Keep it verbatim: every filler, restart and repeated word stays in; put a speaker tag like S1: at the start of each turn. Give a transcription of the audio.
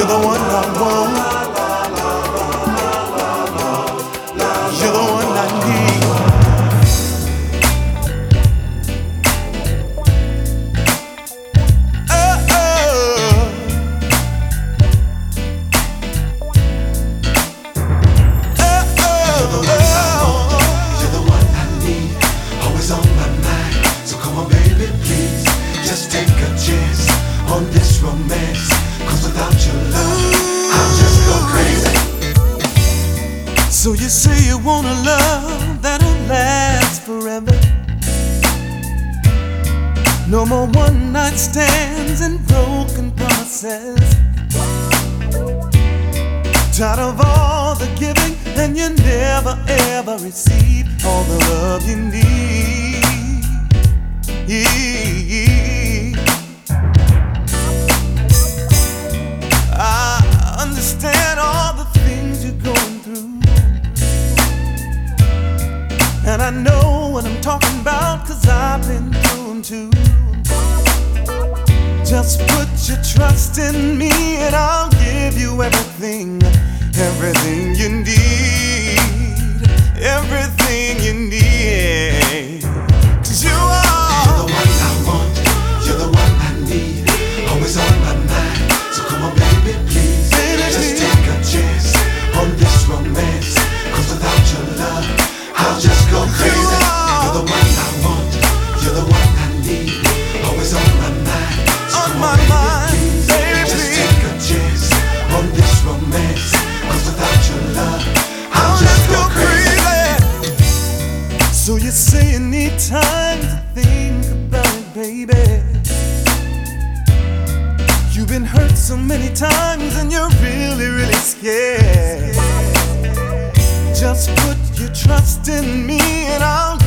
S1: the one I want. You're the one I need. Oh, oh. Oh, oh.
S2: You're the one I need, always on my mind. So come on, baby, please, just take a chance on this romance. Cause without your love, I'll just go crazy.
S1: So you say you want a love that'll last forever. No more one night stands and broken promises. Tired of all the giving and you never ever receive all the love you need. I understand all the things you're going through, and I know what I'm talking about, cause I've been through them too. Just put your trust in me and I'll give you everything, everything you need, everything you need. Cause you are
S2: You're the one I want, you're the one I need, always on my mind. So come on, baby, please,
S1: Baby,
S2: just
S1: please.
S2: take a chance on this romance. Cause without your love, I'll just go crazy. You're the one I want, you're the one I need, always on my mind. So
S1: on
S2: come
S1: my
S2: on, baby,
S1: mind,
S2: please,
S1: baby,
S2: just
S1: please.
S2: take a chance on this romance. Cause without your love, I'll
S1: I'll
S2: just
S1: just
S2: go
S1: go
S2: crazy.
S1: crazy. So you say you need time to think about it, baby. You've been hurt so many times and you're really, really scared. Just put your trust in me and I'll